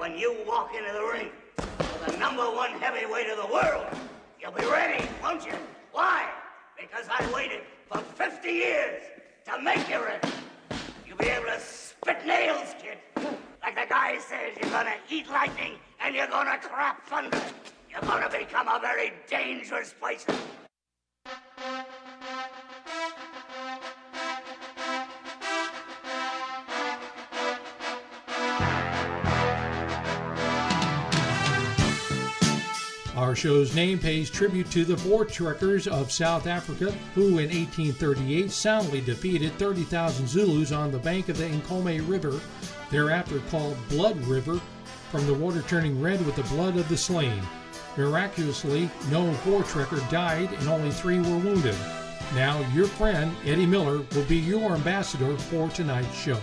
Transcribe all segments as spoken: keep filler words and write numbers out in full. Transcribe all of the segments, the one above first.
when you walk into the ring with the number one heavyweight of the world, you'll be ready, won't you? Why? Because I waited for fifty years to make you ready. You'll be able to spit nails, kid. Like the guy says, you're gonna eat lightning and you're gonna crap thunder. You're gonna become a very dangerous person. Our show's name pays tribute to the Voortrekkers of South Africa, who in eighteen thirty-eight soundly defeated thirty thousand Zulus on the bank of the Nkomo River, thereafter called Blood River, from the water turning red with the blood of the slain. Miraculously, no Voortrekker died and only three were wounded. Now, your friend, Eddie Miller, will be your ambassador for tonight's show.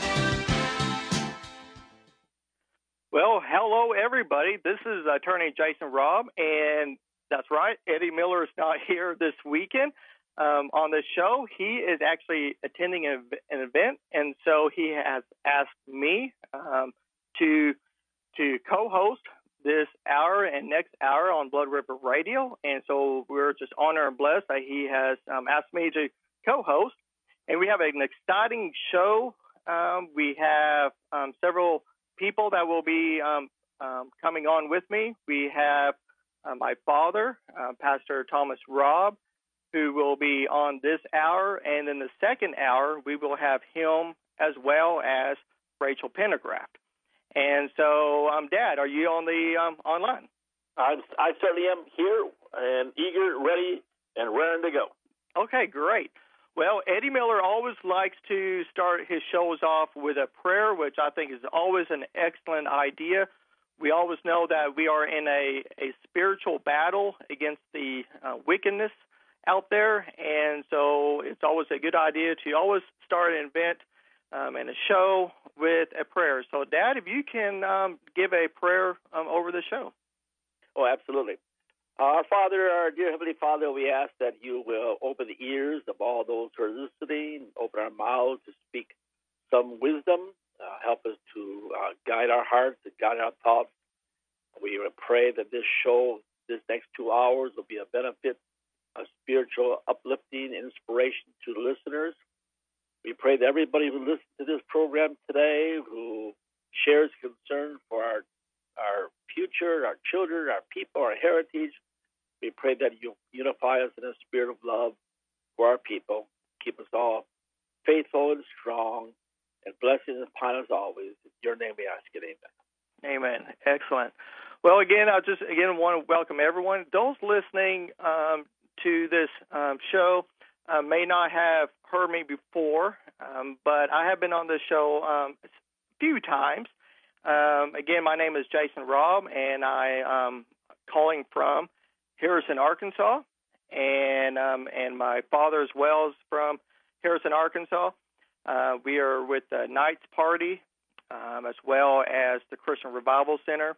Well, hello, everybody. This is Attorney Jason Robb, and that's right, Eddie Miller is not here this weekend um, on this show. He is actually attending a, an event, and so he has asked me um, to to co-host this hour and next hour on Blood River Radio, and so we're just honored and blessed that he has um, asked me to co-host, and we have an exciting show. Um, we have um, several people that will be um, um, coming on with me. We have uh, my father, uh, Pastor Thomas Robb, who will be on this hour, and in the second hour, we will have him as well as Rachel Pendergraft. And so, um, Dad, are you on the um, online? I'm, I certainly am here and eager, ready, and raring to go. Okay, great. Well, Eddie Miller always likes to start his shows off with a prayer, which I think is always an excellent idea. We always know that we are in a, a spiritual battle against the uh, wickedness out there, and so it's always a good idea to always start an event um, and a show with a prayer. So, Dad, if you can um, give a prayer um, over the show. Oh, absolutely. Our Father, our dear Heavenly Father, we ask that you will open the ears of all those who are listening, open our mouths to speak some wisdom, uh, help us to uh, guide our hearts and guide our thoughts. We pray that this show, this next two hours, will be a benefit, a spiritual uplifting, inspiration to the listeners. We pray that everybody who listens to this program today, who shares concern for our, our future, our children, our people, our heritage, we pray that you unify us in a spirit of love for our people. Keep us all faithful and strong, and blessings upon us always. In your name we ask it, amen. Amen. Excellent. Well, again, I just again want to welcome everyone. Those listening um, to this um, show uh, may not have heard me before, um, but I have been on this show um, a few times. Um, again, my name is Jason Robb, and I am calling from Harrison, Arkansas, and um, and my father as well is from Harrison, Arkansas. Uh, we are with the Knights Party um, as well as the Christian Revival Center.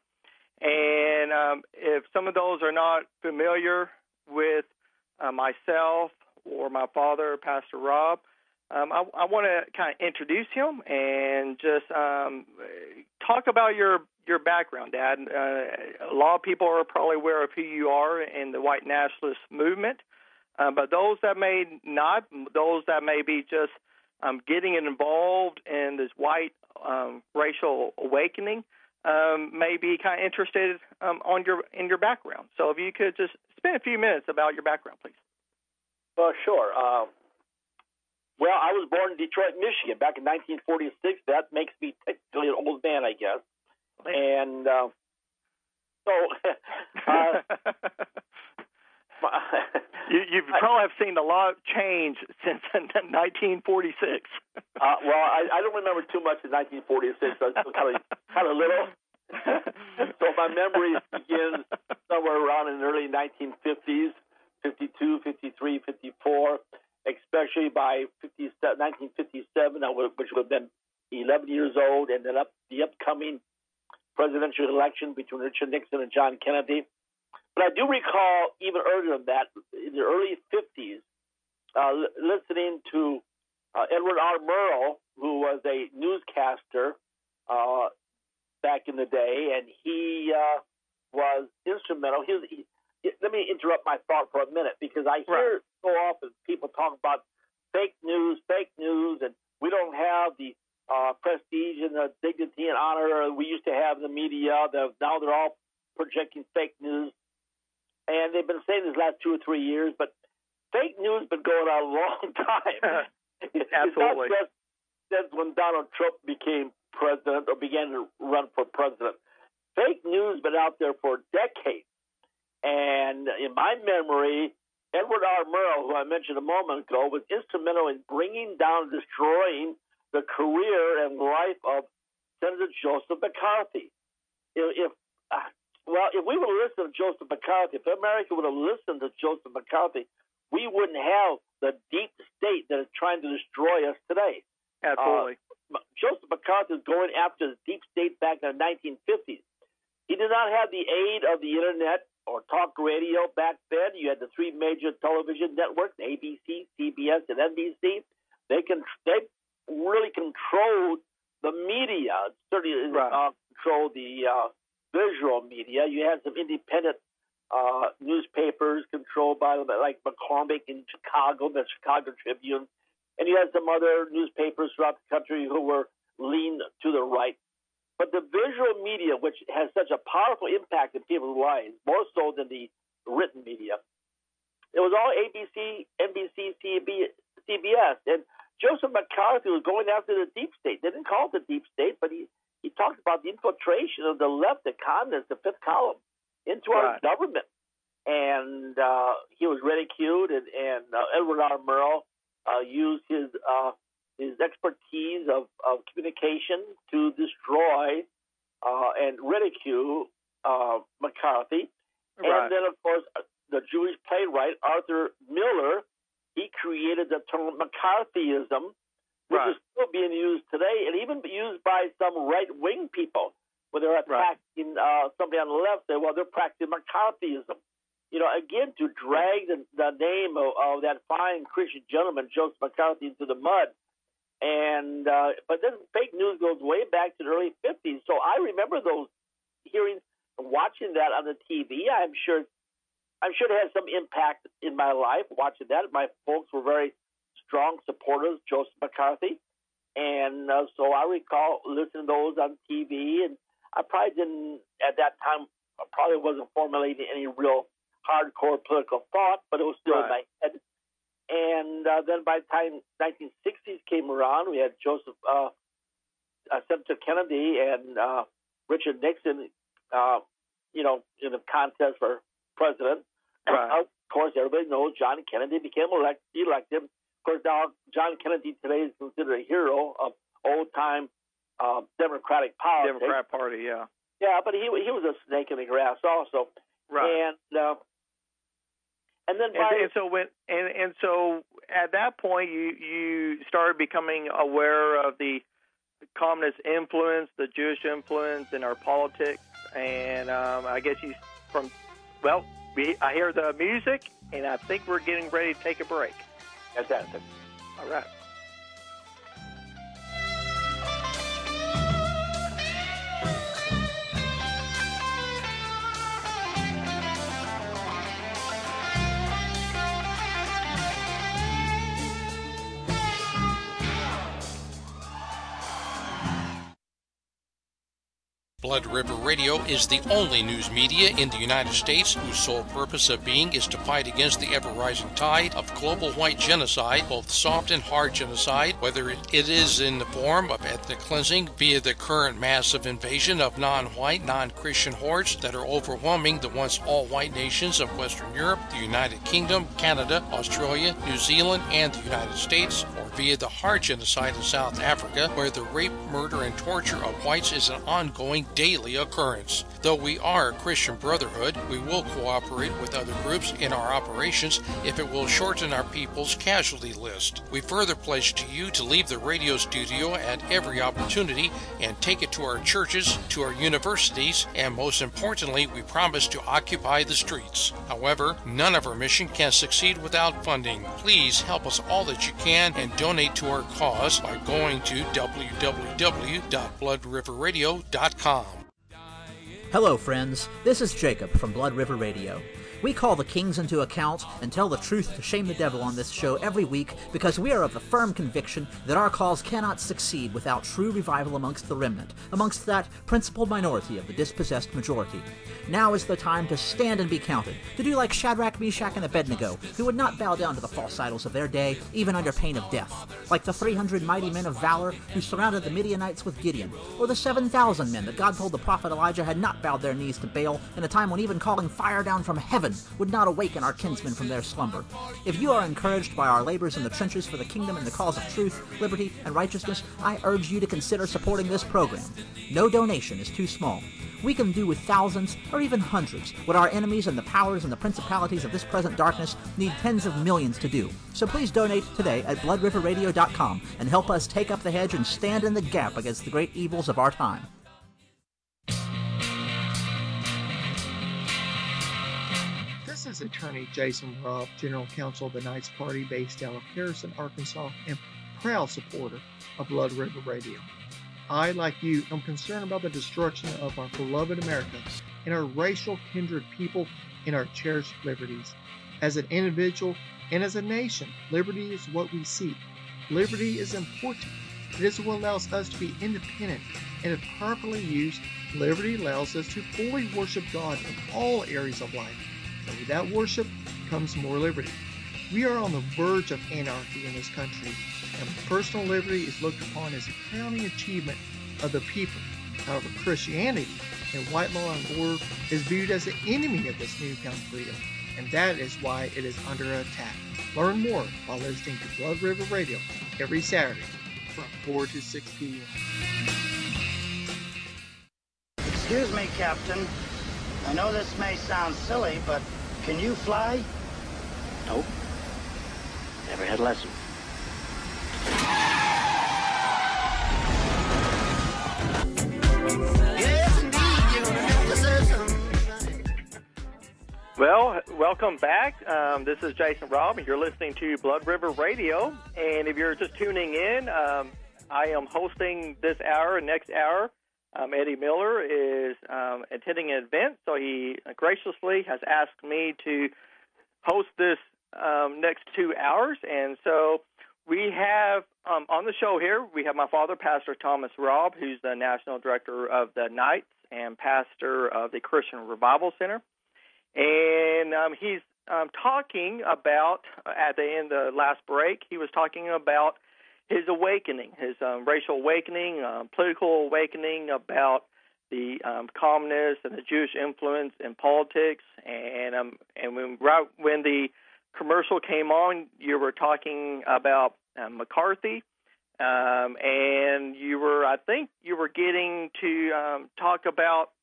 And um, if some of those are not familiar with uh, myself or my father, Pastor Robb, um, I, I want to kind of introduce him and just um, talk about your your background, Dad. Uh, a lot of people are probably aware of who you are in the white nationalist movement, uh, but those that may not, those that may be just um, getting involved in this white um, racial awakening, um, may be kind of interested um, on your in your background. So if you could just spend a few minutes about your background, please. Well, sure. Uh, well, I was born in Detroit, Michigan, back in nineteen forty-six. That makes me technically an old man, I guess. And uh, so, uh, you, you probably have seen a lot of change since nineteen forty-six. uh, well, I, I don't remember too much in nineteen forty-six. I was kind of kind of little. So my memory begins somewhere around in the early nineteen fifties, fifty-two, fifty-three, fifty-four, especially by nineteen fifty-seven, which would have been eleven years old, and then up the upcoming presidential election between Richard Nixon and John Kennedy. But I do recall even earlier than that, in the early fifties, uh, l- listening to uh, Edward R. Murrow, who was a newscaster uh, back in the day, and he uh, was instrumental. He was, he, let me interrupt my thought for a minute, because I hear right. so often people talk about fake news, fake news, and we don't have the uh, prestige and the dignity and honor we used to have in the media. The, now they're all projecting fake news. And they've been saying this last two or three years, but fake news has been going on a long time. Absolutely. It's not just since when Donald Trump became president or began to run for president. Fake news has been out there for decades. And in my memory, Edward R. Murrow, who I mentioned a moment ago, was instrumental in bringing down and destroying the career and life of Senator Joseph McCarthy. If, if uh, well, if we would have listened to Joseph McCarthy, if America would have listened to Joseph McCarthy, we wouldn't have the deep state that is trying to destroy us today. Absolutely. Uh, Joseph McCarthy was going after the deep state back in the nineteen fifties. He did not have the aid of the internet or talk radio back then. You had the three major television networks, A B C, C B S, and N B C. They can they really controlled the media. Certainly right. uh, controlled the uh, visual media. You had some independent uh, newspapers controlled by like McCormick in Chicago, the Chicago Tribune, and you had some other newspapers throughout the country who were lean to the right. But the visual media, which has such a powerful impact in people's lives, more so than the written media, it was all A B C, N B C, C B S. And Joseph McCarthy was going after the deep state. They didn't call it the deep state, but he, he talked about the infiltration of the left, the communists, the fifth column, into right. our government. And uh, he was ridiculed, and, and uh, Edward R. Murrow uh, used his uh, his expertise of, of communication to destroy uh, and ridicule uh, McCarthy. Right. And then, of course, the Jewish playwright Arthur Miller, he created the term McCarthyism, which right. is still being used today and even used by some right-wing people. When they're attacking right. uh, somebody on the left, they well, they're practicing McCarthyism. You know, again, to drag the, the name of, of that fine Christian gentleman, Joseph McCarthy, into the mud. And uh, but then fake news goes way back to the early fifties. So I remember those hearings, watching that on the T V. I'm sure, I'm sure it had some impact in my life watching that. My folks were very strong supporters of Joseph McCarthy, and uh, so I recall listening to those on T V. And I probably didn't at that time. I probably wasn't formulating any real hardcore political thought, but it was still right. in my head. And uh, then by the time nineteen sixties came around, we had Joseph, uh, uh, Senator Kennedy and uh, Richard Nixon, uh, you know, in the contest for president. Right. Uh, of course, everybody knows John Kennedy became elect, elected. Of course, now John Kennedy today is considered a hero of old-time uh, Democratic politics. Democrat Party, yeah. Yeah, but he he was a snake in the grass also. Right. And uh, And then, by, and, and so when and, and so at that point, you you started becoming aware of the communist influence, the Jewish influence in our politics, and um, I guess you from well, we, I hear the music, and I think we're getting ready to take a break. Fantastic. All right. Blood River Radio is the only news media in the United States whose sole purpose of being is to fight against the ever-rising tide of global white genocide, both soft and hard genocide, whether it is in the form of ethnic cleansing via the current massive invasion of non-white, non-Christian hordes that are overwhelming the once all-white nations of Western Europe, the United Kingdom, Canada, Australia, New Zealand, and the United States, or via the hard genocide in South Africa, where the rape, murder, and torture of whites is an ongoing daily occurrence. Though we are a Christian brotherhood, we will cooperate with other groups in our operations if it will shorten our people's casualty list. We further pledge to you to leave the radio studio at every opportunity and take it to our churches, to our universities, and most importantly, we promise to occupy the streets. However, none of our mission can succeed without funding. Please help us all that you can and donate to our cause by going to w w w dot blood river radio dot com. Hello, friends. This is Jacob from Blood River Radio. We call the kings into account and tell the truth to shame the devil on this show every week because we are of the firm conviction that our cause cannot succeed without true revival amongst the remnant, amongst that principal minority of the dispossessed majority. Now is the time to stand and be counted, to do like Shadrach, Meshach, and Abednego, who would not bow down to the false idols of their day, even under pain of death, like the three hundred mighty men of valor who surrounded the Midianites with Gideon, or the seven thousand men that God told the prophet Elijah had not bowed their knees to Baal in a time when even calling fire down from heaven would not awaken our kinsmen from their slumber. If you are encouraged by our labors in the trenches for the kingdom and the cause of truth, liberty, and righteousness, I urge you to consider supporting this program. No donation is too small. We can do with thousands or even hundreds what our enemies and the powers and the principalities of this present darkness need tens of millions to do. So please donate today at blood river radio dot com and help us take up the hedge and stand in the gap against the great evils of our time. This is Attorney Jason Robb, General Counsel of the Knights Party based out of Harrison, Arkansas, and proud supporter of Blood River Radio. I, like you, am concerned about the destruction of our beloved America and our racial kindred people and our cherished liberties. As an individual and as a nation, liberty is what we seek. Liberty is important. It is what allows us to be independent, and if properly used, liberty allows us to fully worship God in all areas of life. And with that worship comes more liberty. We are on the verge of anarchy in this country, and personal liberty is looked upon as a crowning achievement of the people. However, Christianity and white law and order is viewed as the enemy of this newfound freedom, and that is why it is under attack. Learn more by listening to Blood River Radio every Saturday from four to six p.m. Excuse me, Captain. I know this may sound silly, but can you fly? Nope. Never had a lesson. Well, welcome back. Um, this is Jason Robb, and you're listening to Blood River Radio. And if you're just tuning in, um, I am hosting this hour and next hour. Um, Eddie Miller is um, attending an event, so he graciously has asked me to host this um, next two hours. And so we have um, on the show here, we have my father, Pastor Thomas Robb, who's the National Director of the Knights and pastor of the Christian Revival Center. And um, he's um, talking about, uh, at the end of the last break, he was talking about his awakening, his um, racial awakening, um, political awakening, about the um, communists and the Jewish influence in politics. And um, and when right when the commercial came on, you were talking about uh, McCarthy, um, and you were, I think, you were getting to um, talk about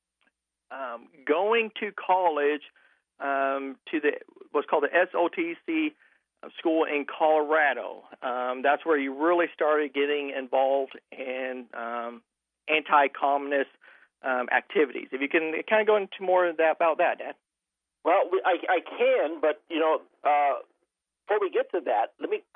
um, going to college um, to the what's called the S O T C school in Colorado. Um, that's where you really started getting involved in um, anti-communist um, activities. If you can kind of go into more of that, about that, Dad. Well, I, I can, but, you know, uh, before we get to that, let me...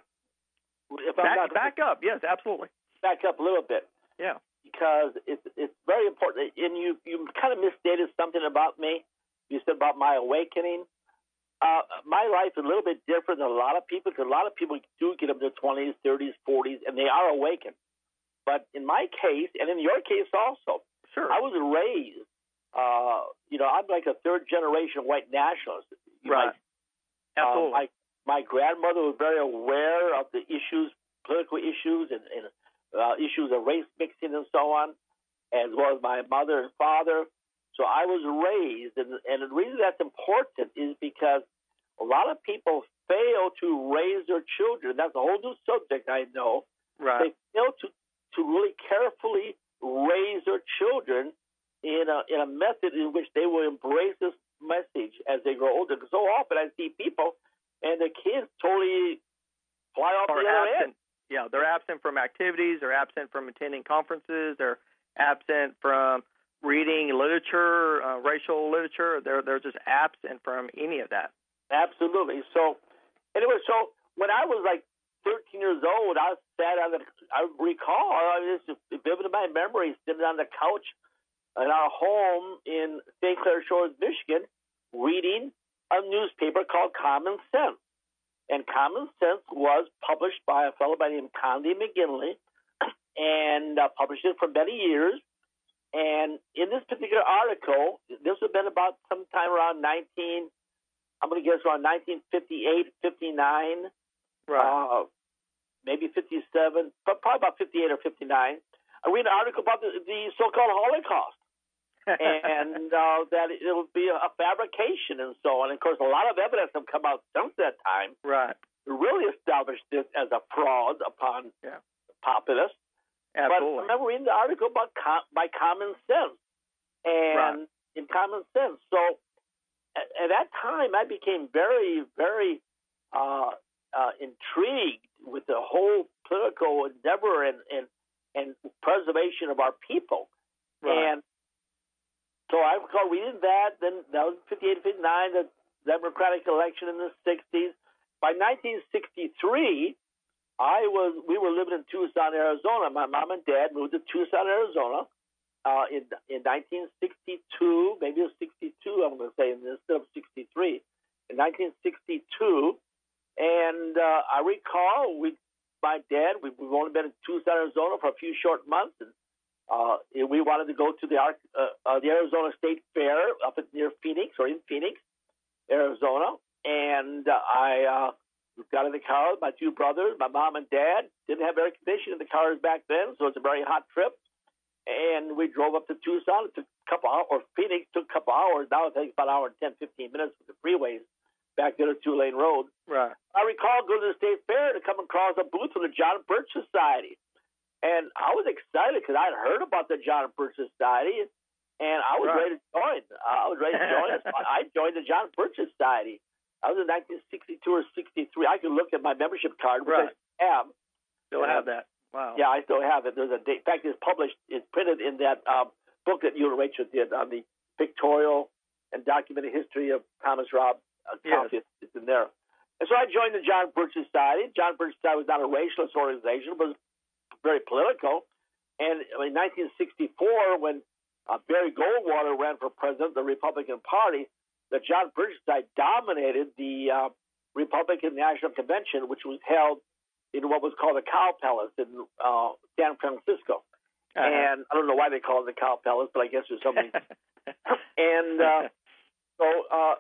If back, I'm not, back up, yes, absolutely. Back up a little bit. Yeah. Because it's it's very important. And you, you kind of misstated something about me. You said about my awakening. Uh, my life is a little bit different than a lot of people, because a lot of people do get up to their twenties, thirties, forties, and they are awakened. But in my case, and in your case also, sure, I was raised, uh, you know, I'm like a third-generation white nationalist. Right. My, Absolutely. Uh, my, my grandmother was very aware of the issues, political issues, and, and uh, issues of race mixing and so on, as well as my mother and father. So I was raised, and, and the reason that's important is because a lot of people fail to raise their children. That's a whole new subject, I know. Right. They fail to, to really carefully raise their children in a, in a method in which they will embrace this message as they grow older. Because so often I see people, and the kids totally fly off or the other absent. end. Yeah, they're absent from activities. They're absent from attending conferences. They're absent from reading literature, uh, racial literature. They're they're just absent from any of that. Absolutely. So, anyway, so when I was like thirteen years old, I sat on the, I recall, I just vivid in my memory, sitting on the couch in our home in Saint Clair Shores, Michigan, reading a newspaper called Common Sense. And Common Sense was published by a fellow by the name of Conley McGinley, and uh, published it for many years. And in this particular article, this would have been about sometime around nineteen, I'm going to guess around nineteen fifty-eight, fifty-nine, right. uh, maybe fifty-seven, but probably about fifty-eight or fifty-nine. I read an article about the, the so-called Holocaust, and uh, that it will be a fabrication and so on. And, of course, a lot of evidence have come out since that time. Right. To really establish this as a fraud upon yeah. the populace. Absolutely. But I remember reading the article about com- by Common Sense, and right. in Common Sense. So at, at that time, I became very, very uh, uh, intrigued with the whole political endeavor and, and, and preservation of our people. Right. And so I recall reading that. Then that was fifty-eight, fifty-nine, the Democratic election in the sixties. By nineteen sixty-three, I was we were living in Tucson, Arizona. My mom and dad moved to Tucson, Arizona, uh, in in nineteen sixty-two. Maybe it was sixty-two. I'm going to say instead of sixty-three. In nineteen sixty-two, and uh, I recall we, my dad, we, we've only been in Tucson, Arizona for a few short months, and uh, we wanted to go to the uh, uh, the Arizona State Fair up at, near Phoenix or in Phoenix, Arizona, and uh, I. Uh, We got in the car with my two brothers, my mom and dad. Didn't have air conditioning in the cars back then, so it's a very hot trip. And we drove up to Tucson. It took a couple hours, or Phoenix took a couple hours. Now it takes about an hour and ten, fifteen minutes with the freeways back there to two-lane road. Right. I recall going to the State Fair to come across a booth for the John Birch Society. And I was excited because I'd heard about the John Birch Society, and I was right. ready to join. I was ready to join. I joined the John Birch Society. I was in nineteen sixty-two or sixty-three. I could look at my membership card, which right. I have. Still have that. Wow. Yeah, I still have it. There's a date. In fact, it's published, it's printed in that um, book that you and Rachel did on the pictorial and documented history of Thomas Robb. Uh, yes. It's, it's in there. And so I joined the John Birch Society. John Birch Society was not a racialist organization, but it was very political. And in nineteen sixty-four, when uh, Barry Goldwater ran for president of the Republican Party, the John Birch Society dominated the uh, Republican National Convention, which was held in what was called the Cow Palace in uh, San Francisco. Uh-huh. And I don't know why they call it the Cow Palace, but I guess there's something. and uh, so uh,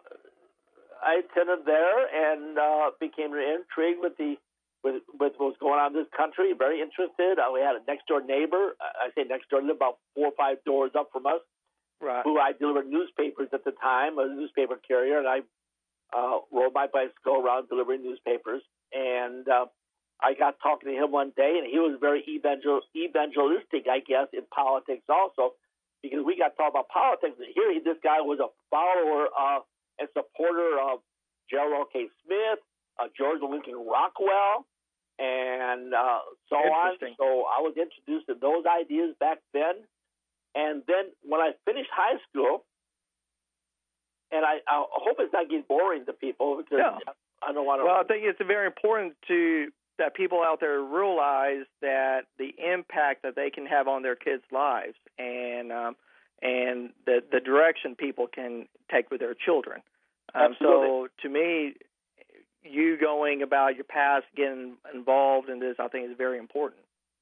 I attended there and uh, became intrigued with the with, with what was going on in this country. Very interested. Uh, we had a next door neighbor. I say next door, lived about four or five doors up from us. Right. Who I delivered newspapers at the time, a newspaper carrier, and I uh, rode my bicycle around delivering newspapers. And uh, I got talking to him one day, and he was very evangel- evangelistic, I guess, in politics also, because we got talking about politics. And here, this guy was a follower uh, and supporter of Gerald K. Smith, uh, George Lincoln Rockwell, and uh, so on. So I was introduced to those ideas back then. And then when I finished high school, and I, I hope it's not getting boring to people because no. I don't want to. Well, I think it's very important to that people out there realize that the impact that they can have on their kids' lives and um, and the the direction people can take with their children. Um, so to me, you going about your past, getting involved in this, I think is very important.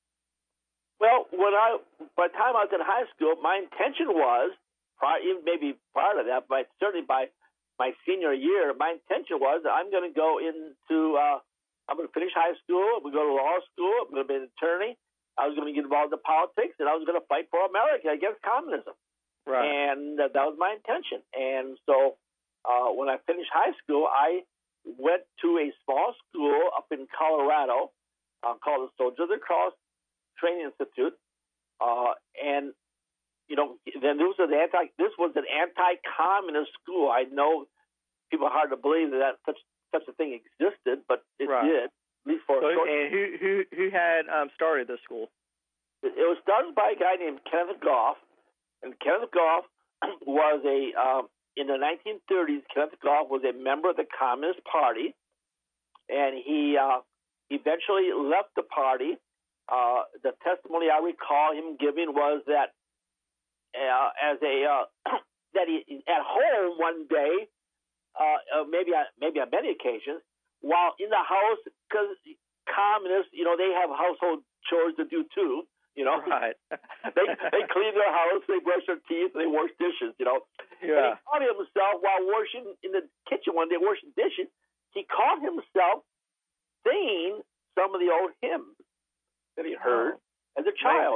Well, when I, by the time I was in high school, my intention was, prior, even maybe prior to that, but certainly by my senior year, my intention was that I'm going to go into, uh, I'm going to finish high school, I'm going to go to law school, I'm going to be an attorney, I was going to get involved in politics, and I was going to fight for America against communism. Right. And uh, that was my intention. And so uh, when I finished high school, I went to a small school up in Colorado uh, called the Soldier of the Cross Training Institute, uh, and you know, then this was an anti. This was an anti-communist school. I know people are hard to believe that, that such such a thing existed, but it right. did. At least for so, a short and who who who had um, started this school? It, it was started by a guy named Kenneth Goff, and Kenneth Goff was a um, in the nineteen thirties. Kenneth Goff was a member of the Communist Party, and he uh, eventually left the party. Uh, the testimony I recall him giving was that uh, as a uh, that he at home one day, uh, uh, maybe on, maybe on many occasions, while in the house, because communists, you know, they have household chores to do too. You know, right? they they clean their house, they brush their teeth, they wash dishes. You know, yeah. And he caught himself while washing in the kitchen one day, washing dishes. He caught himself singing some of the old hymns that he heard oh. as a child.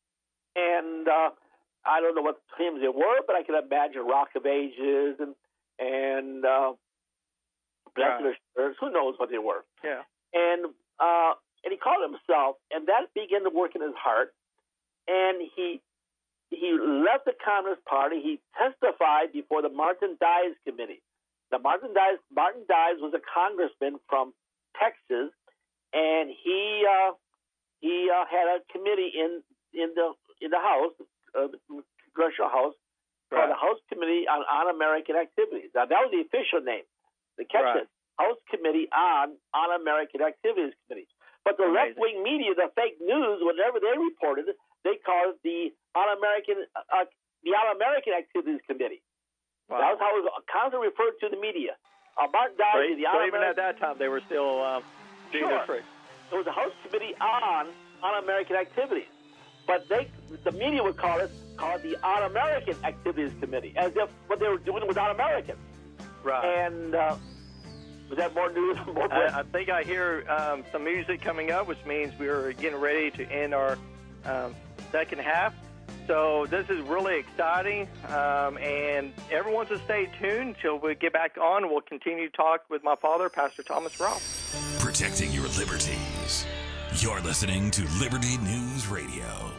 And uh, I don't know what hymns they were, but I can imagine Rock of Ages and and uh, Blessed Assurance. Who knows what they were? Yeah. And uh, and he called himself, and that began to work in his heart. And he he left the Communist Party. He testified before the Martin Dies Committee. The Martin Dies Martin Dies was a congressman from Texas, and he uh, he uh, had a committee in in the in the House, uh, the Congressional House, right. called the House Committee on Un-American Activities. Now that was the official name. They kept right. it House Committee on Un-American Activities Committee. But the left-wing media, the fake news, whenever they reported it, they called it the Un-American uh, the Un-American Activities Committee. Wow. That was how it was constantly referred to in the media. Uh, Martin Dies, the so even at that time, they were still um, doing sure. this free. It was the House Committee on Un-American Activities, but they, the media would call it call it the Un-American Activities Committee, as if what they were doing was un-American. Right. And uh, was that more news? More I, I think I hear um, some music coming up, which means we're getting ready to end our um, second half. So this is really exciting, um, and everyone should stay tuned until we get back on. We'll continue to talk with my father, Pastor Thomas Roth. Protecting your liberties. You're listening to Liberty News Radio.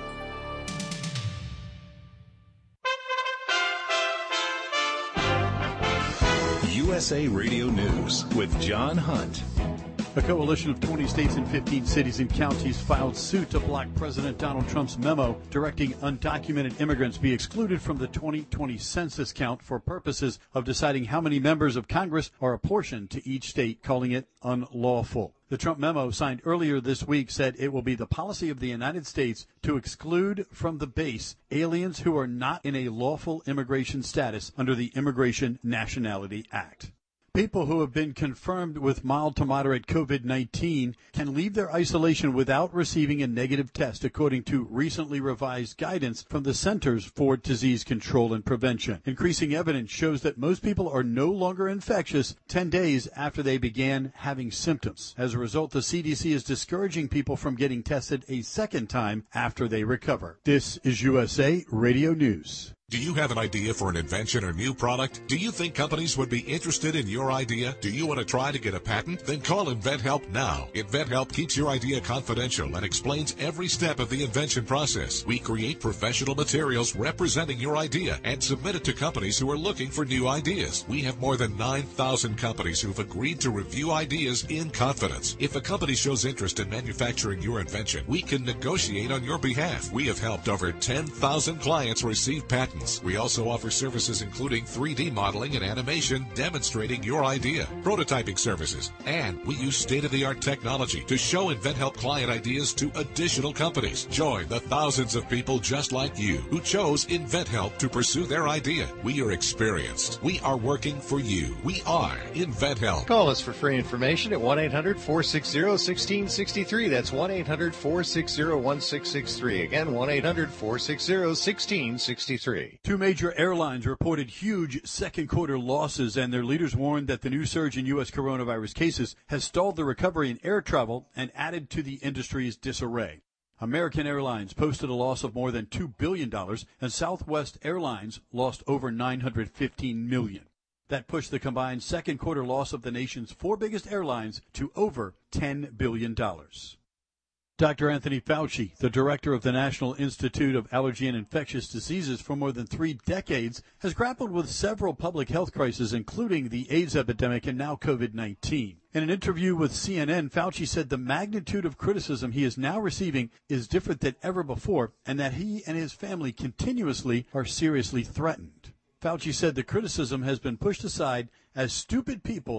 U S A Radio News with John Hunt. A coalition of twenty states and fifteen cities and counties filed suit to block President Donald Trump's memo directing undocumented immigrants be excluded from the twenty twenty census count for purposes of deciding how many members of Congress are apportioned to each state, calling it unlawful. The Trump memo signed earlier this week said it will be the policy of the United States to exclude from the base aliens who are not in a lawful immigration status under the Immigration Nationality Act. People who have been confirmed with mild to moderate COVID nineteen can leave their isolation without receiving a negative test, according to recently revised guidance from the Centers for Disease Control and Prevention. Increasing evidence shows that most people are no longer infectious ten days after they began having symptoms. As a result, the C D C is discouraging people from getting tested a second time after they recover. This is U S A Radio News. Do you have an idea for an invention or new product? Do you think companies would be interested in your idea? Do you want to try to get a patent? Then call InventHelp now. InventHelp keeps your idea confidential and explains every step of the invention process. We create professional materials representing your idea and submit it to companies who are looking for new ideas. We have more than nine thousand companies who've agreed to review ideas in confidence. If a company shows interest in manufacturing your invention, we can negotiate on your behalf. We have helped over ten thousand clients receive patents. We also offer services including three D modeling and animation demonstrating your idea, prototyping services, and we use state-of-the-art technology to show InventHelp client ideas to additional companies. Join the thousands of people just like you who chose InventHelp to pursue their idea. We are experienced. We are working for you. We are InventHelp. Call us for free information at one eight hundred four six zero one six six three. That's one eight hundred four six zero one six six three. Again, one eight hundred four six zero one six six three. Two major airlines reported huge second quarter losses, and their leaders warned that the new surge in U S coronavirus cases has stalled the recovery in air travel and added to the industry's disarray. American Airlines posted a loss of more than two billion dollars, and Southwest Airlines lost over nine hundred fifteen million dollars. That pushed the combined second quarter loss of the nation's four biggest airlines to over ten billion dollars. Doctor Anthony Fauci, the director of the National Institute of Allergy and Infectious Diseases for more than three decades, has grappled with several public health crises, including the AIDS epidemic and now COVID nineteen. In an interview with C N N, Fauci said the magnitude of criticism he is now receiving is different than ever before, and that he and his family continuously are seriously threatened. Fauci said the criticism has been pushed aside as stupid people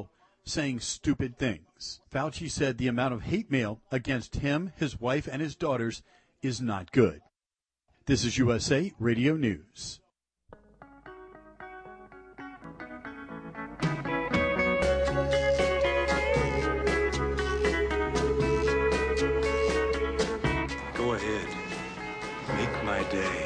saying stupid things. Fauci said the amount of hate mail against him, his wife, and his daughters is not good. This is U S A Radio News. Go ahead. Make my day.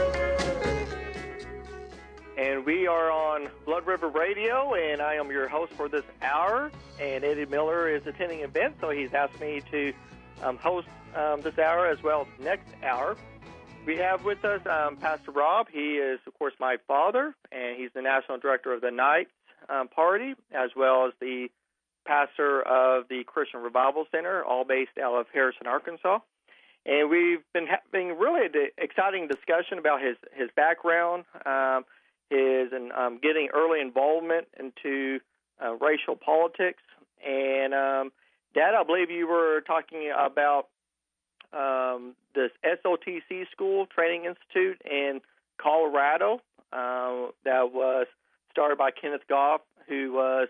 And we are on Blood River Radio, and I am your host for this hour. And Eddie Miller is attending an event, so he's asked me to um, host um, this hour as well as next hour. We have with us um, Pastor Rob. He is, of course, my father, and he's the National Director of the Knights um, Party, as well as the pastor of the Christian Revival Center, all based out of Harrison, Arkansas. And we've been having really an exciting discussion about his, his background, um, his and um, getting early involvement into uh, racial politics. And, um, Dad, I believe you were talking about um, this S O T C school, Training Institute in Colorado, uh, that was started by Kenneth Goff, who was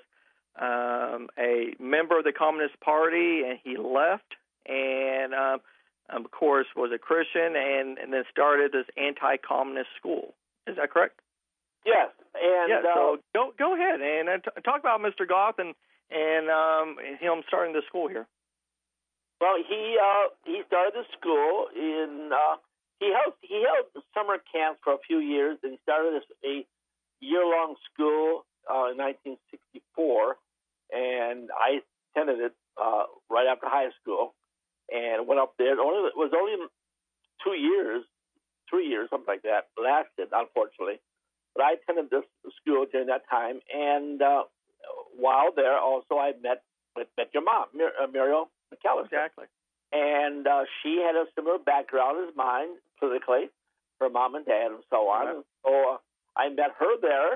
um, a member of the Communist Party, and he left and, um, um, of course, was a Christian and, and then started this anti-communist school. Is that correct? Yes, and yeah, uh, so go go ahead and uh, t- talk about Mister Goff and and um, him starting the school here. Well, he uh, he started the school in uh, he held he held summer camps for a few years, and he started this a year long school uh, in nineteen sixty-four, and I attended it uh, right after high school, and went up there. It only it was only two years, three years, something like that. Lasted, unfortunately. But I attended this school during that time, and uh, while there, also I met met your mom, Mir- uh, Muriel McAllister. Exactly. And uh, she had a similar background as mine politically, her mom and dad, and so on. Right. So uh, I met her there,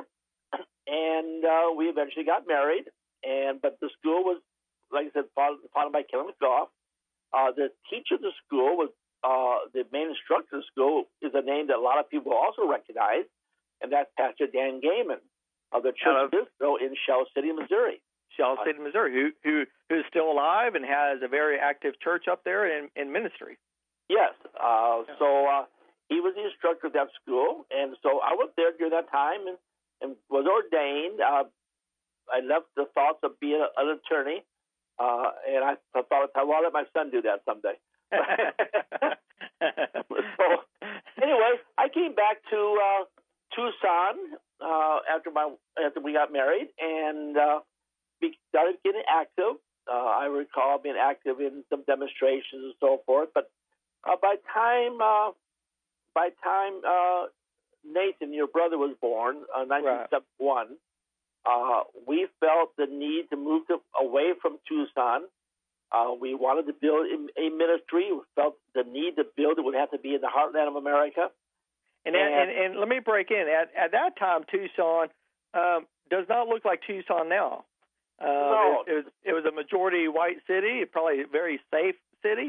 and uh, we eventually got married. And but the school was, like I said, founded, founded by Kenneth Goff. Uh, the teacher of the school was uh, the main instructor of the school is a name that a lot of people also recognize. And that's Pastor Dan Gaiman of the Church of Israel in Shell City, Missouri. Shell City, Missouri, who who who's still alive and has a very active church up there in, in ministry. Yes. Uh, yeah. So uh, he was the instructor of that school, and so I was there during that time and, and was ordained. Uh, I left the thoughts of being a, an attorney, uh, and I thought, well, I'll let my son do that someday. So anyway, I came back to Uh, Tucson uh, after my after we got married, and uh, we started getting active. Uh, I recall being active in some demonstrations and so forth. But uh, by time uh, by time uh, Nathan, your brother, was born, uh, nineteen seventy-one, uh, we felt the need to move to, away from Tucson. Uh, we wanted to build a ministry. We felt the need to build it would have to be in the heartland of America. And, and, and, and let me break in. At, at that time, Tucson um, does not look like Tucson now. Uh, no. it, it, was, it was a majority white city, probably a very safe city.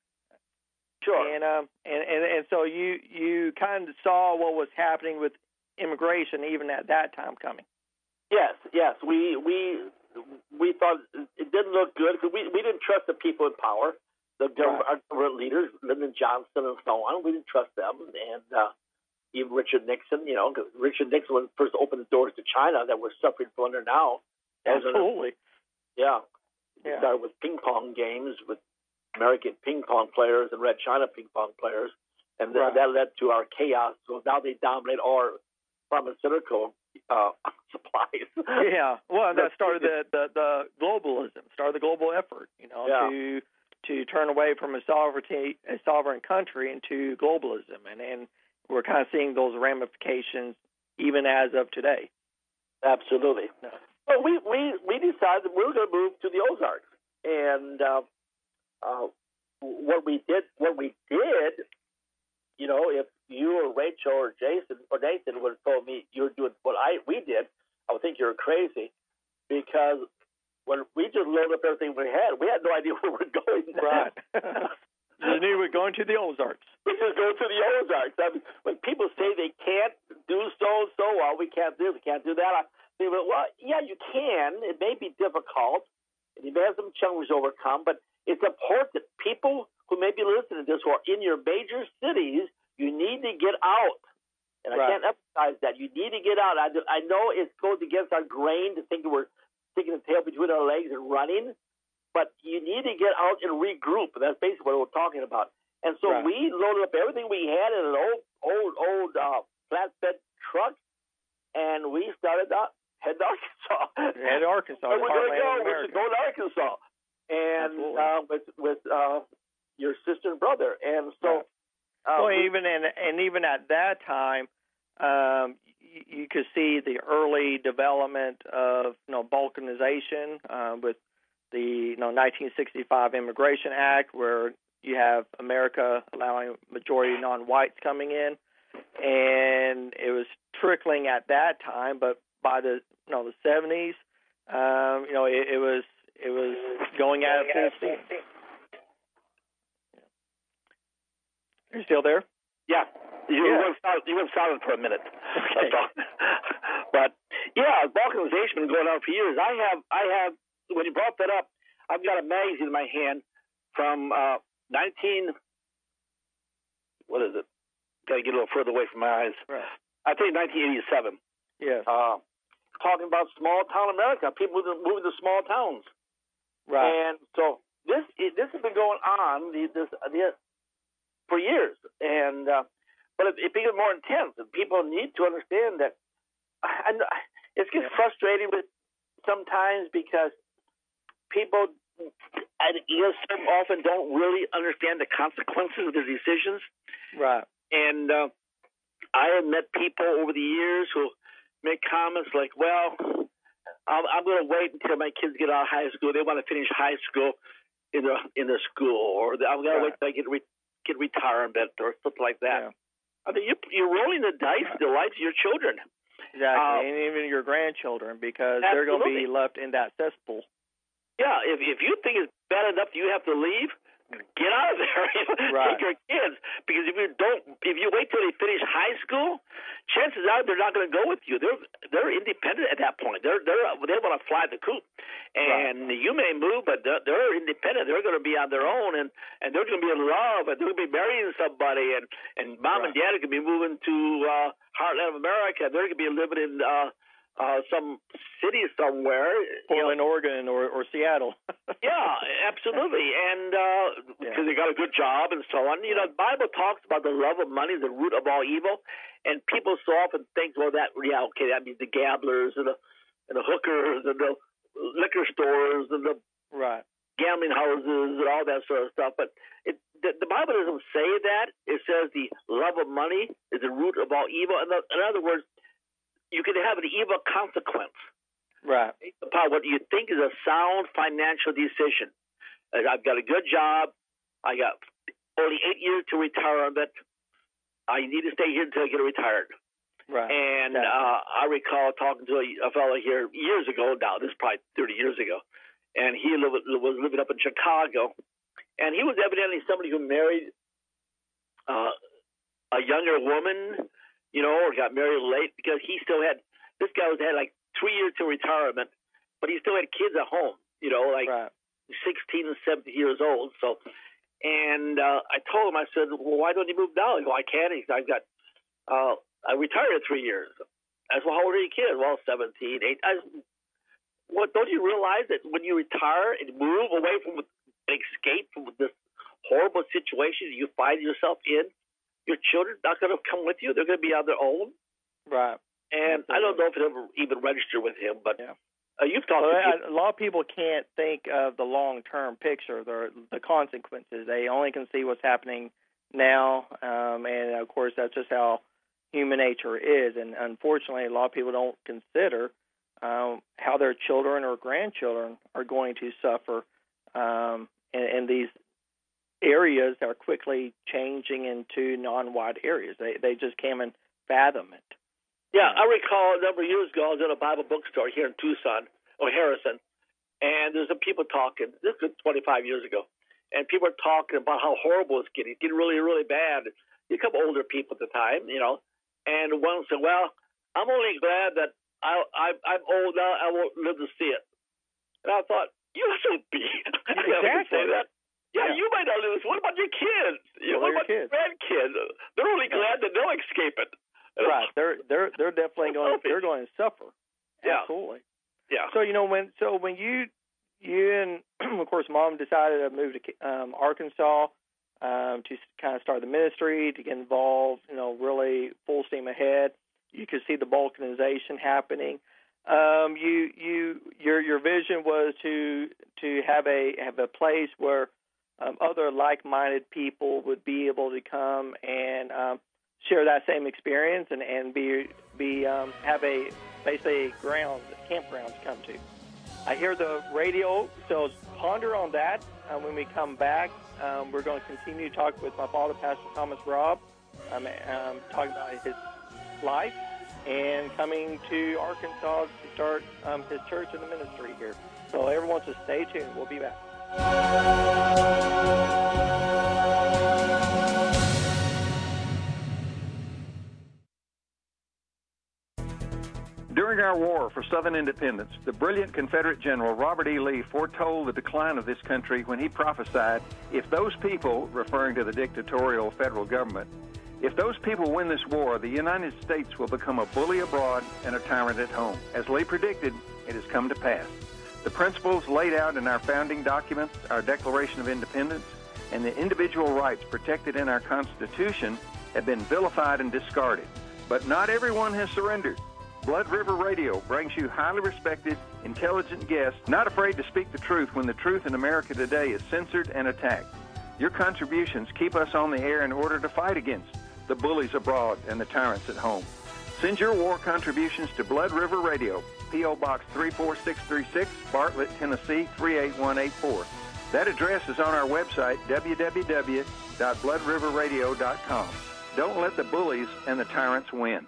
Sure. And um, and, and, and so you you kind of saw what was happening with immigration even at that time coming. Yes, yes. We we we thought it didn't look good because we, we didn't trust the people in power, the government, right. our leaders, Lyndon Johnson and so on. We didn't trust them. And uh, even Richard Nixon, you know, because Richard Nixon when first opened the doors to China that we're suffering from under now. Absolutely. Yeah. yeah. It started with ping pong games with American ping pong players and Red China ping pong players. And right. that led to our chaos. So now they dominate our pharmaceutical uh, supplies. Yeah. Well, that started the, the, the globalism, started the global effort, you know, yeah. to to turn away from a sovereignty, a sovereign country into globalism. And, and we're kind of seeing those ramifications even as of today. Absolutely. No. Well, we, we, we decided that we were going to move to the Ozarks. And uh, uh, what we did, what we did, you know, if you or Rachel or Jason or Nathan would have told me you were doing what I we did, I would think you were crazy, because when we just loaded up everything we had, we had no idea where we were going. Right. You knew we were going to the Ozarks. We just go to the Ozarks. I mean, when people say they can't do so and so, well, we can't do this, we can't do that, I, Well, yeah, you can. It may be difficult, and you may have some challenges to overcome, but it's important that people who may be listening to this who are in your major cities, you need to get out. And right. I can't emphasize that. You need to get out. I, I know it goes against our grain to think that we're sticking the tail between our legs and running, but you need to get out and regroup. That's basically what we're talking about. And so right. we loaded up everything we had in an old, old, old uh, flatbed truck, and we started out. Head to Arkansas. Head to Arkansas. We're going to go. We should go to Arkansas, and uh, with with uh, your sister and brother. And so, uh, well, we, even in, and even at that time, um, you, you could see the early development of you know balkanization uh, with the you know nineteen sixty-five Immigration Act, where you have America allowing majority non-whites coming in, and it was trickling at that time, but by the you know the seventies, um, you know it, it was it was going at full steam. Are you still there? Yeah, you yeah. went silent, you went silent for a minute. Okay. But yeah, balkanization been going on for years. I have I have when you brought that up, I've got a magazine in my hand from uh, nineteen. What is it? Got to get a little further away from my eyes. Right. I think nineteen eighty-seven. Yes. Uh, talking about small town America, people moving, moving to small towns. Right. And so this this has been going on this, this for years, and uh, but it, it becomes more intense. And people need to understand that. I, I, it gets frustrating with sometimes because people, I guess, so often don't really understand the consequences of their decisions. Right. And uh, I have met people over the years who make comments like, well, I'm, I'm going to wait until my kids get out of high school. They want to finish high school in the in the school, or I'm going to wait until I get re, get retirement or something like that. Yeah. I mean, you're, you're rolling the dice with the lives of your children. Exactly, um, and even your grandchildren, because absolutely. They're going to be left in that cesspool. Yeah, if if you think it's bad enough that you have to leave, get out of there. Right. Take your kids, because if you don't, if you wait till they finish high school, chances are they're not going to go with you. They're they're independent at that point. They're they're they want to fly the coop, and right. you may move, but they're, they're independent. They're going to be on their own, and, and they're going to be in love, and they're going to be marrying somebody, and, and mom right. and dad are going to be moving to uh, heartland of America. They're going to be living in uh, uh, some city somewhere, Portland, you know. Oregon, or, or Seattle. Yeah, absolutely, and because uh, yeah. they got a good job and so on. You know, the Bible talks about the love of money, the root of all evil, and people so often think, well, that yeah, okay, that means the gamblers and the and the hookers and the liquor stores and the right. gambling houses and all that sort of stuff. But it, the, the Bible doesn't say that. It says the love of money is the root of all evil. In, the, in other words, you can have an evil consequence. Right. Based upon what you think is a sound financial decision. I've got a good job. I got only eight years to retirement. I need to stay here until I get retired. Right. And exactly. uh, I recall talking to a, a fellow here years ago now. This is probably thirty years ago. And he lived, was living up in Chicago. And he was evidently somebody who married uh, a younger woman, you know, or got married late, because he still had, this guy was had like three years to retirement, but he still had kids at home, you know, like right. sixteen and seventeen years old. So, and uh, I told him, I said, well, why don't you move down? He goes, I can't. He said, I've got, uh, I retired at three years. I said, well, how old are your kids? Well, seventeen, eight. I said, well, don't you realize that when you retire and move away from, escape from this horrible situation you find yourself in, your children are not going to come with you. They're going to be on their own. Right. And absolutely. I don't know if it ever even registered with him, but yeah. uh, you've talked well, to a lot of people can't think of the long-term picture, the, the consequences. They only can see what's happening now, um, and, of course, that's just how human nature is. And, unfortunately, a lot of people don't consider um, how their children or grandchildren are going to suffer um, in, in these areas that are quickly changing into non-white areas. They, they just can't even fathom it. Yeah, I recall a number of years ago, I was at a Bible bookstore here in Tucson, or Harrison, and there's some people talking. This was twenty-five years ago, and people are talking about how horrible it's getting. It's getting really, really bad. A couple older people at the time, you know, and one said, well, I'm only glad that I, I, I'm old now. I won't live to see it. And I thought, you shouldn't be. Exactly. Say that. Yeah, yeah, you might not live this. What about your kids? You know, what about your, your grandkids? They're only yeah. glad that they'll escape it. Right. They're they're they're definitely going. They're going to suffer. Yeah. Absolutely. Yeah. So you know when so when you you and of course Mom decided to move to um, Arkansas um, to kind of start the ministry, to get involved, you know, really full steam ahead. You could see the balkanization happening. Um, you you your your vision was to to have a have a place where um, other like-minded people would be able to come and um, share that same experience and, and be be um, have a basically a ground campground to come to. I hear the radio, so ponder on that. Uh, when we come back, um, we're going to continue to talk with my father, Pastor Thomas Robb, um, um, talking about his life and coming to Arkansas to start um, his church and the ministry here. So everyone should stay tuned. We'll be back. During our war for Southern independence, the brilliant Confederate General Robert E. Lee foretold the decline of this country when he prophesied, if those people, referring to the dictatorial federal government, if those people win this war, the United States will become a bully abroad and a tyrant at home. As Lee predicted, it has come to pass. The principles laid out in our founding documents, our Declaration of Independence, and the individual rights protected in our Constitution have been vilified and discarded. But not everyone has surrendered. Blood River Radio brings you highly respected, intelligent guests, not afraid to speak the truth when the truth in America today is censored and attacked. Your contributions keep us on the air in order to fight against the bullies abroad and the tyrants at home. Send your war contributions to Blood River Radio, P O. Box three four six three six, Bartlett, Tennessee three eight one eight four. That address is on our website, w w w dot blood river radio dot com. Don't let the bullies and the tyrants win.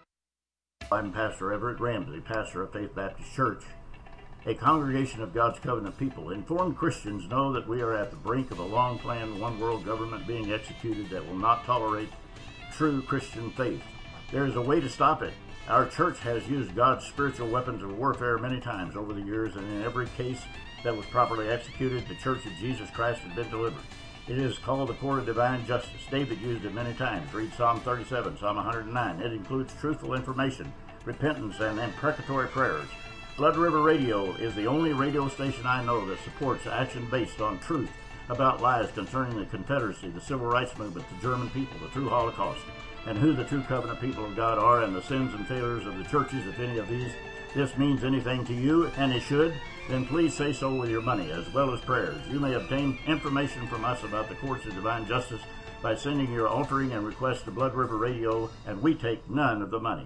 I'm Pastor Everett Ramsey, pastor of Faith Baptist Church, a congregation of God's covenant people. Informed Christians know that we are at the brink of a long-planned one-world government being executed that will not tolerate true Christian faith. There is a way to stop it. Our church has used God's spiritual weapons of warfare many times over the years, and in every case that was properly executed, the Church of Jesus Christ has been delivered. It is called the court of divine justice. David used it many times. Read Psalm thirty-seven, Psalm one hundred nine. It includes truthful information, repentance, and imprecatory prayers. Blood River Radio is the only radio station I know that supports action based on truth about lies concerning the Confederacy, the Civil Rights Movement, the German people, the true Holocaust, and who the true covenant people of God are, and the sins and failures of the churches. If any of these this means anything to you, and it should, then please say so with your money as well as prayers. You may obtain information from us about the courts of divine justice by sending your altering and request to Blood River Radio, and we take none of the money.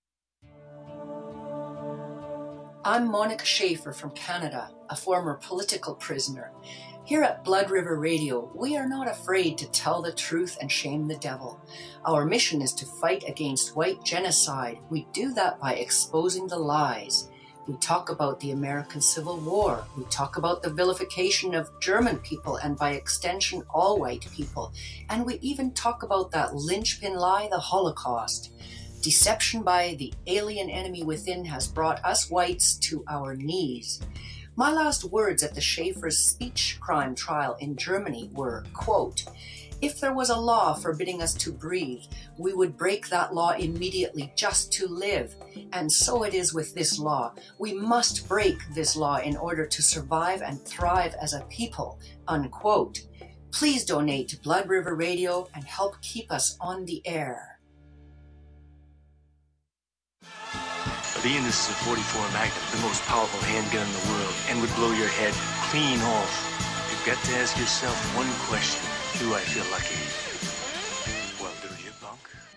I'm Monica Schaefer from Canada, a former political prisoner. Here at Blood River Radio, we are not afraid to tell the truth and shame the devil. Our mission is to fight against white genocide. We do that by exposing the lies. We talk about the American Civil War. We talk about the vilification of German people and by extension all white people. And we even talk about that linchpin lie, the Holocaust. Deception by the alien enemy within has brought us whites to our knees. My last words at the Schaefer's speech crime trial in Germany were, quote, "If there was a law forbidding us to breathe, we would break that law immediately just to live. And so it is with this law. We must break this law in order to survive and thrive as a people," unquote. Please donate to Blood River Radio and help keep us on the air. Being this is a forty-four Magnum, the most powerful handgun in the world, and would blow your head clean off. You've got to ask yourself one question. Do I feel lucky? Well, do you, punk?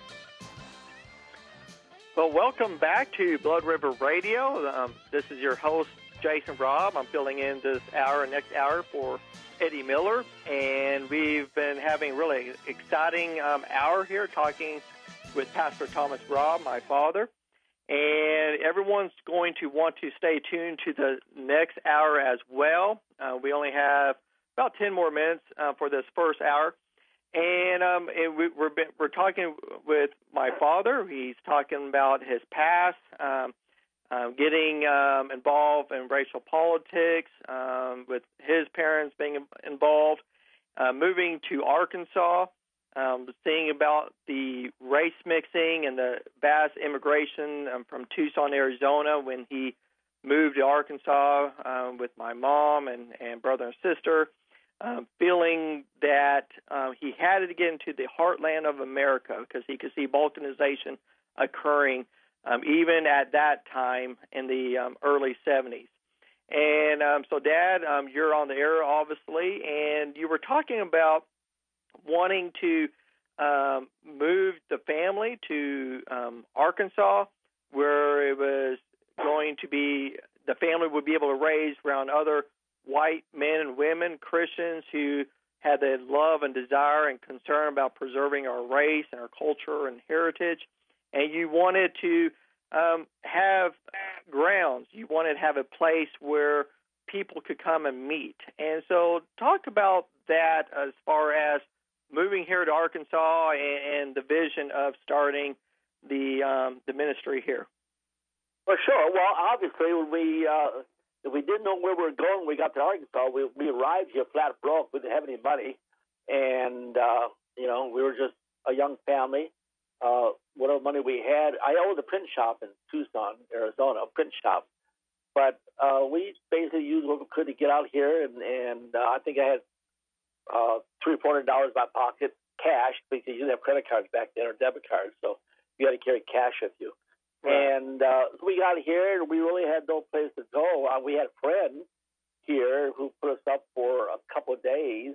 Well, welcome back to Blood River Radio. Um, this is your host, Jason Robb. I'm filling in this hour, next hour for Eddie Miller, and we've been having a really exciting um, hour here talking with Pastor Thomas Robb, my father. And everyone's going to want to stay tuned to the next hour as well. Uh, we only have about ten more minutes uh, for this first hour. And, um, and we, we're, been, we're talking with my father. He's talking about his past, um, um, getting um, involved in racial politics, um, with his parents being involved, uh, moving to Arkansas, um, seeing about the race mixing and the vast immigration um, from Tucson, Arizona, when he moved to Arkansas um, with my mom and, and brother and sister, um, feeling that uh, he had to get into the heartland of America because he could see balkanization occurring um, even at that time in the um, early seventies. And um, so, Dad, um, you're on the air, obviously, and you were talking about wanting to um, move the family to um, Arkansas, where it was going to be, the family would be able to raise around other white men and women, Christians, who had the love and desire and concern about preserving our race and our culture and heritage. And you wanted to um, have grounds. You wanted to have a place where people could come and meet. And so talk about that as far as moving here to Arkansas and, and the vision of starting the um, the ministry here. Well, sure. Well, obviously, when we uh, if we didn't know where we were going when we got to Arkansas, we, we arrived here flat broke. We didn't have any money. And, uh, you know, we were just a young family. Uh, whatever money we had, I owned a print shop in Tucson, Arizona, a print shop. But uh, we basically used what we could to get out here. And, and uh, I think I had uh, three or four hundred dollars in my pocket, cash, because you didn't have credit cards back then or debit cards. So you had to carry cash with you. Right. And uh, we got here, and we really had no place to go. Uh, we had friends here who put us up for a couple of days,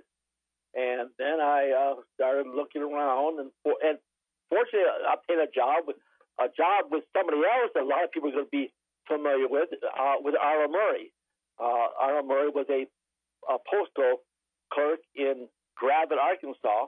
and then I uh, started looking around. And, for, and fortunately, I obtained a job with a job with somebody else that a lot of people are going to be familiar with, uh, with Arlo Murray. Uh, Arlo Murray was a, a postal clerk in Gravette, Arkansas,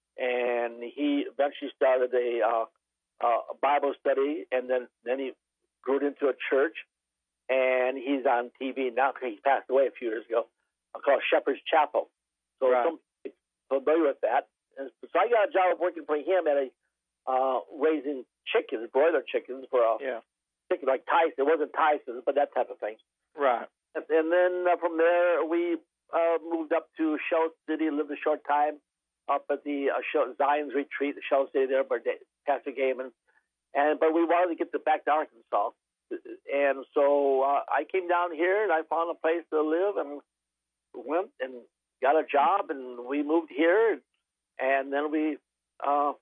and he eventually started a uh, Uh, a Bible study, and then, then he grew it into a church, and he's on T V now. He passed away a few years ago, called Shepherd's Chapel. So right. Some familiar with that. And so I got a job working for him at a uh, raising chickens, broiler chickens for a yeah. chicken like Tyson. It wasn't Tyson's, but that type of thing. Right. And, and then uh, from there, we uh, moved up to Shell City, lived a short time up at the uh, Shell, Zion's Retreat, the Shell City there, by Pastor Gaiman. And but we wanted to get to, back to Arkansas, and so uh, I came down here and I found a place to live and went and got a job, and we moved here, and then we uh,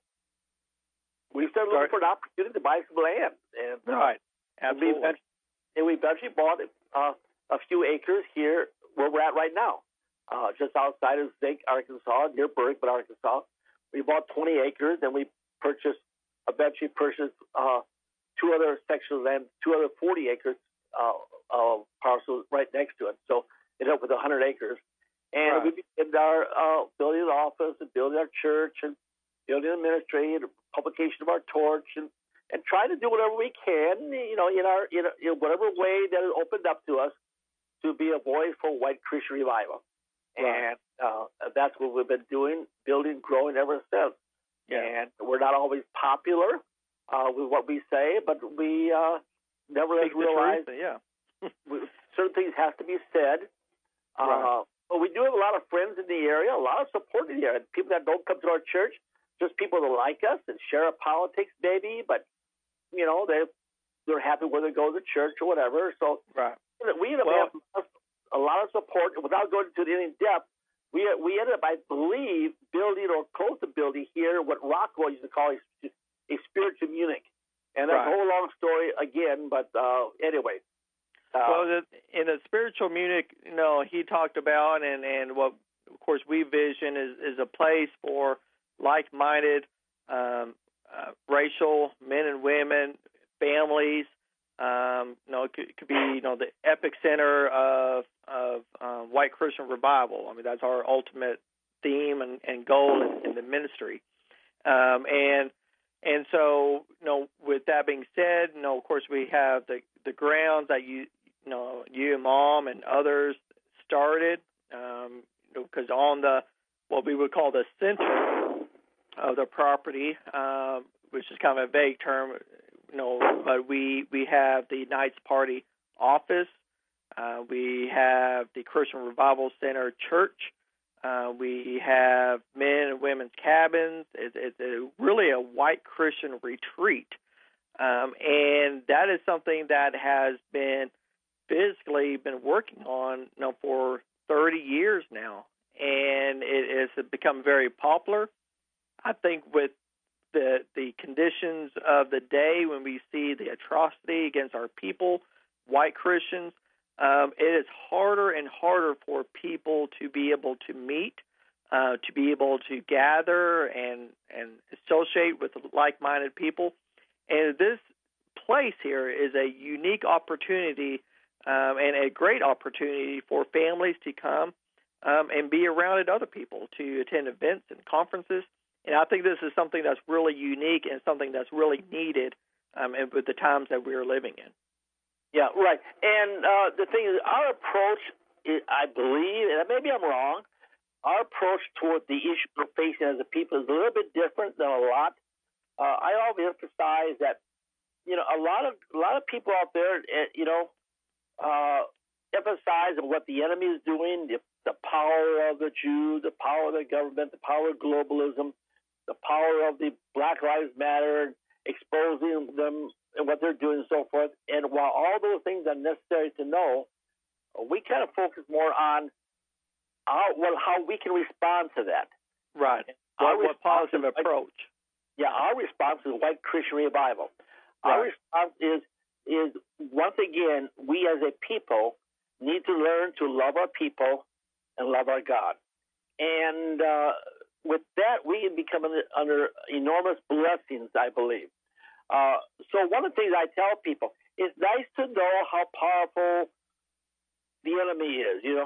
we started looking for an opportunity to buy some land. And uh, right, absolutely. And we, and we eventually bought uh, a few acres here where we're at right now, uh, just outside of Zink, Arkansas, near Bergman, Arkansas. We bought twenty acres, and we purchased. Eventually purchased uh, two other sections of land, two other forty acres uh, uh, parcels right next to it. So it ended up with one hundred acres. And right. we began our uh, building an office and building our church and building a ministry and a publication of our torch and, and trying to do whatever we can, you know, in our in, in whatever way that is opened up to us to be a voice for white Christian revival. Right. And uh, that's what we've been doing, building, growing ever since. Yeah. And we're not always popular uh, with what we say, but we uh, nevertheless realize truth, yeah. we, certain things have to be said. Right. Uh, but we do have a lot of friends in the area, a lot of support in the area. People that don't come to our church, just people that like us and share our politics, maybe, but, you know, they, they're happy where they go to church or whatever. So right. we end up well, having a lot of support. Without going into any depth, We we ended up, I believe, building or close to building here what Rockwell used to call a, a spiritual Munich. And that's right. a whole long story again, but uh, anyway. Uh, well, the, in the spiritual Munich, you know, he talked about, and, and what, of course, we vision is, is a place for like-minded um, uh, racial men and women, families. Um, you know, it could, it could be, you know, the epicenter of of um, white Christian revival. I mean, that's our ultimate theme and, and goal in, in the ministry. Um, and and so, you know, with that being said, you know, of course, we have the, the grounds that you, you know, you and Mom and others started, um, because you know, on the what we would call the center of the property, um, which is kind of a vague term. you know, but we we have the Knights Party office. Uh, we have the Christian Revival Center Church. Uh, we have men and women's cabins. It's, it's a, really a white Christian retreat. Um, and that is something that has been physically been working on you know, for thirty years now. And it has become very popular. I think with the the conditions of the day when we see the atrocity against our people, white Christians, Um, it is harder and harder for people to be able to meet, uh, to be able to gather and, and associate with like-minded people. And this place here is a unique opportunity um, and a great opportunity for families to come um, and be around other people, to attend events and conferences. And I think this is something that's really unique and something that's really needed um, and with the times that we are living in. Yeah, right. And uh, the thing is, our approach, is, I believe, and maybe I'm wrong, our approach toward the issue we're facing as a people is a little bit different than a lot. Uh, I always emphasize that, you know, a lot of a lot of people out there, you know, uh, emphasize what the enemy is doing, the, the power of the Jews, the power of the government, the power of globalism, the power of the Black Lives Matter, exposing them and what they're doing and so forth. And while all those things are necessary to know, we kind of focus more on how, well, how we can respond to that. Right. What, what positive is, approach. Yeah, our response is white Christian revival. Right. Our response is, is, once again, we as a people need to learn to love our people and love our God. And uh, with that, we become under, under enormous blessings, I believe. Uh, so one of the things I tell people, it's nice to know how powerful the enemy is. You know,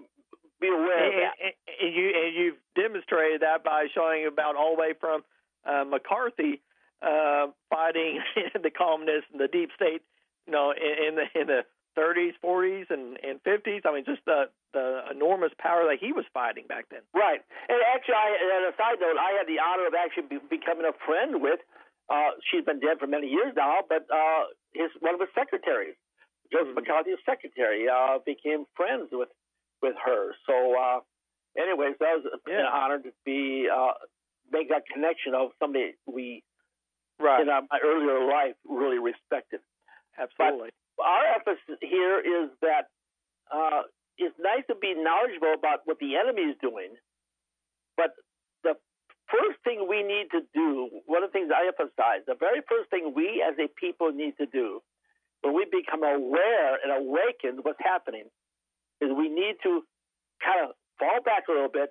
be aware and, of that. And, and, you, and you've demonstrated that by showing about all the way from uh, McCarthy uh, fighting the communists and the deep state, you know, in, in the in the thirties, forties, and, and fifties. I mean, just the the enormous power that he was fighting back then. Right. And actually, I, as a side note, I had the honor of actually be, becoming a friend with. Uh, she's been dead for many years now, but uh, his one of his secretaries, Joseph mm-hmm. McCarthy's secretary, uh, became friends with with her. So, uh, anyways, that was yeah. an honor to be uh, make that connection of somebody we right. in our, my earlier life really respected. Absolutely. But our emphasis here is that uh, it's nice to be knowledgeable about what the enemy is doing, but the first thing we need to do, one of the things I emphasize, the very first thing we as a people need to do when we become aware and awakened what's happening is we need to kind of fall back a little bit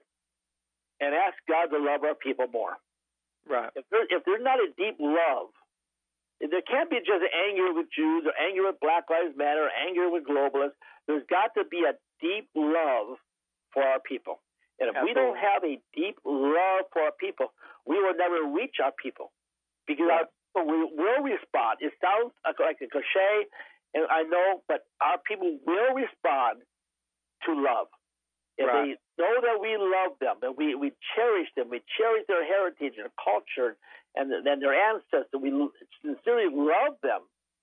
and ask God to love our people more. Right. If, there, if there's not a deep love, there can't be just anger with Jews or anger with Black Lives Matter or anger with globalists. There's got to be a deep love for our people. And if Absolutely. we don't have a deep love for our people, we will never reach our people because right. our people will, will respond. It sounds like a cliche, and I know, but our people will respond to love. If right. they know that we love them, that we, we cherish them, we cherish their heritage and culture and, and their ancestors, we sincerely love them,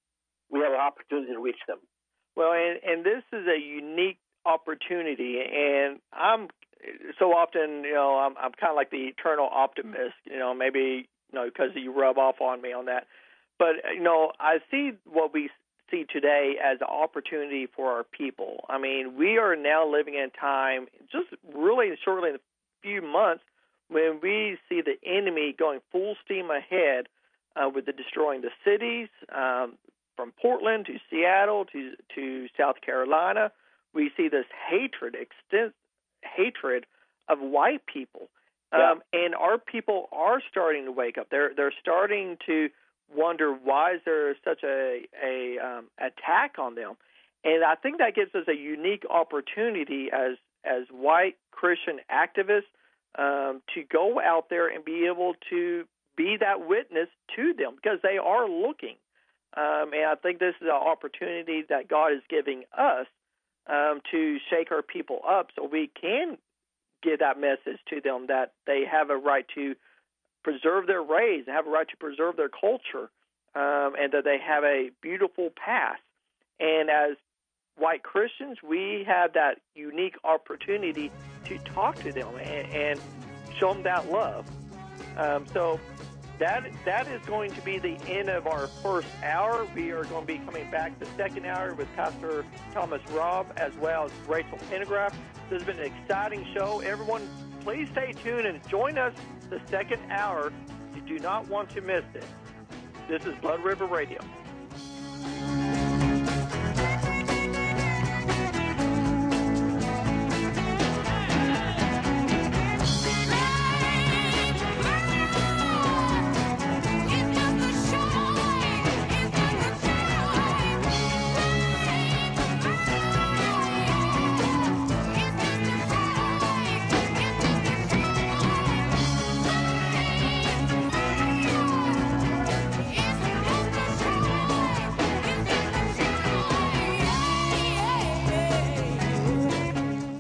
we have an opportunity to reach them. Well, and, and this is a unique opportunity, and I'm so often, you know, I'm, I'm kind of like the eternal optimist, you know, maybe, you know, because you rub off on me on that. But, you know, I see what we see today as an opportunity for our people. I mean, we are now living in time, just really shortly in a few months, when we see the enemy going full steam ahead uh, with the destroying the cities, um, from Portland to Seattle to, to South Carolina. We see this hatred extent. hatred of white people. Yeah. Um, and our people are starting to wake up. They're they're starting to wonder why is there such a, a um, attack on them. And I think that gives us a unique opportunity as as white Christian activists um, to go out there and be able to be that witness to them because they are looking. Um, and I think this is an opportunity that God is giving us Um, to shake our people up so we can get that message to them that they have a right to preserve their race, have a right to preserve their culture, um, and that they have a beautiful past. And as white Christians, we have that unique opportunity to talk to them and, and show them that love. Um, so that that is going to be the end of our first hour. We are going to be coming back the second hour with Pastor Thomas Robb as well as Rachel Pendergraft. This has been an exciting show. Everyone, please stay tuned and join us the second hour. You do not want to miss this. This is Blood River Radio.